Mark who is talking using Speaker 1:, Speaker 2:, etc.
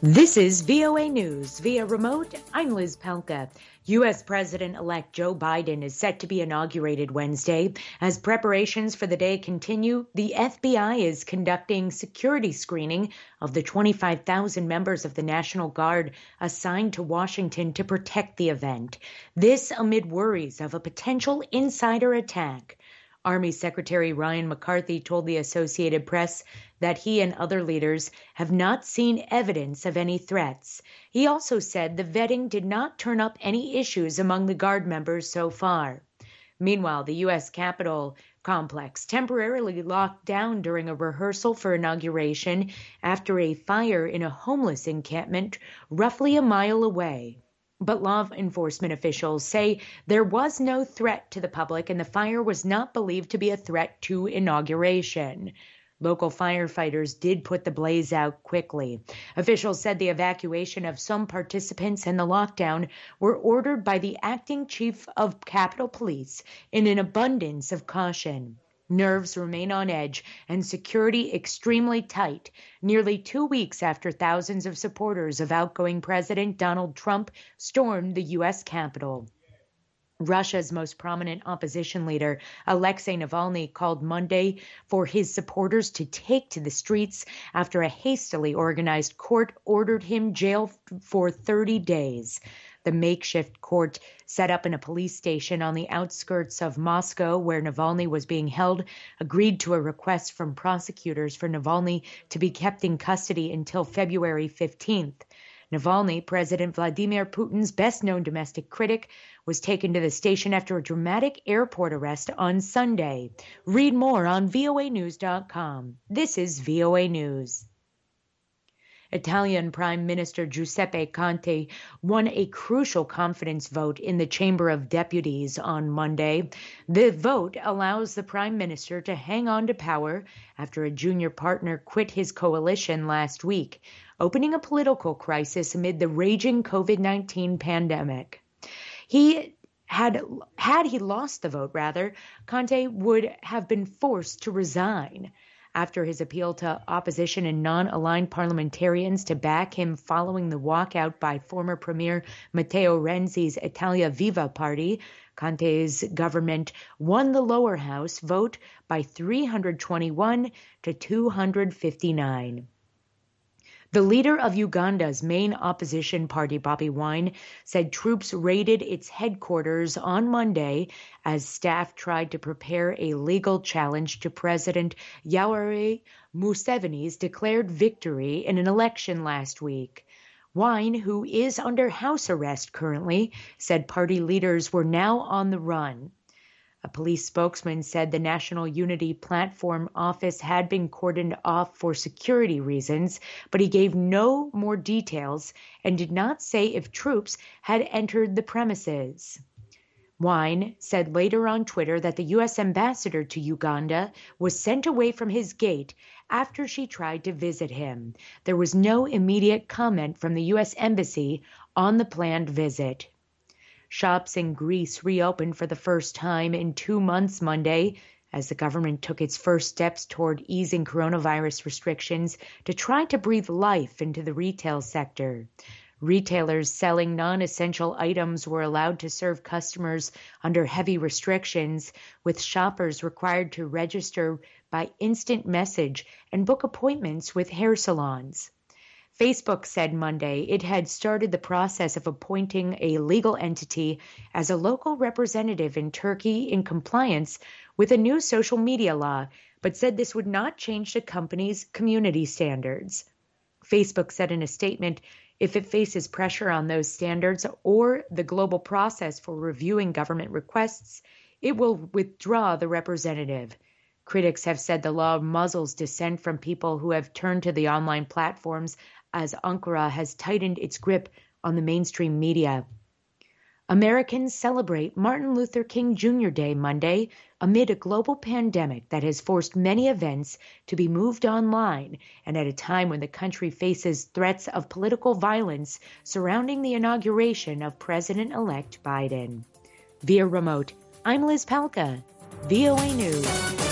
Speaker 1: This is VOA News. Via remote, I'm Liz Pelka. U.S. President-elect Joe Biden is set to be inaugurated Wednesday. As preparations for the day continue, the FBI is conducting security screening of the 25,000 members of the National Guard assigned to Washington to protect the event. This amid worries of a potential insider attack. Army Secretary Ryan McCarthy told the Associated Press that he and other leaders have not seen evidence of any threats. He also said the vetting did not turn up any issues among the Guard members so far. Meanwhile, the U.S. Capitol complex temporarily locked down during a rehearsal for inauguration after a fire in a homeless encampment roughly a mile away. But law enforcement officials say there was no threat to the public and the fire was not believed to be a threat to inauguration. Local firefighters did put the blaze out quickly. Officials said the evacuation of some participants and the lockdown were ordered by the acting chief of Capitol Police in an abundance of caution. Nerves remain on edge and security extremely tight, nearly 2 weeks after thousands of supporters of outgoing President Donald Trump stormed the U.S. Capitol. Russia's most prominent opposition leader, Alexei Navalny, called Monday for his supporters to take to the streets after a hastily organized court ordered him jailed for 30 days. The makeshift court, set up in a police station on the outskirts of Moscow where Navalny was being held, agreed to a request from prosecutors for Navalny to be kept in custody until February 15th. Navalny, President Vladimir Putin's best-known domestic critic, was taken to the station after a dramatic airport arrest on Sunday. Read more on voanews.com. This is VOA News. Italian Prime Minister Giuseppe Conte won a crucial confidence vote in the Chamber of Deputies on Monday. The vote allows the Prime Minister to hang on to power after a junior partner quit his coalition last week, opening a political crisis amid the raging COVID-19 pandemic. Had he lost the vote, Conte would have been forced to resign. After his appeal to opposition and non-aligned parliamentarians to back him following the walkout by former Premier Matteo Renzi's Italia Viva party, Conte's government won the lower house vote by 321 to 259. The leader of Uganda's main opposition party, Bobi Wine, said troops raided its headquarters on Monday as staff tried to prepare a legal challenge to President Yoweri Museveni's declared victory in an election last week. Wine, who is under house arrest currently, said party leaders were now on the run. A police spokesman said the National Unity Platform office had been cordoned off for security reasons, but he gave no more details and did not say if troops had entered the premises. Wine said later on Twitter that the U.S. ambassador to Uganda was sent away from his gate after she tried to visit him. There was no immediate comment from the U.S. Embassy on the planned visit. Shops in Greece reopened for the first time in 2 months Monday as the government took its first steps toward easing coronavirus restrictions to try to breathe life into the retail sector. Retailers selling non-essential items were allowed to serve customers under heavy restrictions, with shoppers required to register by instant message and book appointments with hair salons. Facebook said Monday it had started the process of appointing a legal entity as a local representative in Turkey in compliance with a new social media law, but said this would not change the company's community standards. Facebook said in a statement, if it faces pressure on those standards or the global process for reviewing government requests, it will withdraw the representative. Critics have said the law muzzles dissent from people who have turned to the online platforms as Ankara has tightened its grip on the mainstream media. Americans celebrate Martin Luther King Jr. Day Monday amid a global pandemic that has forced many events to be moved online and at a time when the country faces threats of political violence surrounding the inauguration of President-elect Biden. Via remote, I'm Liz Palka, VOA News.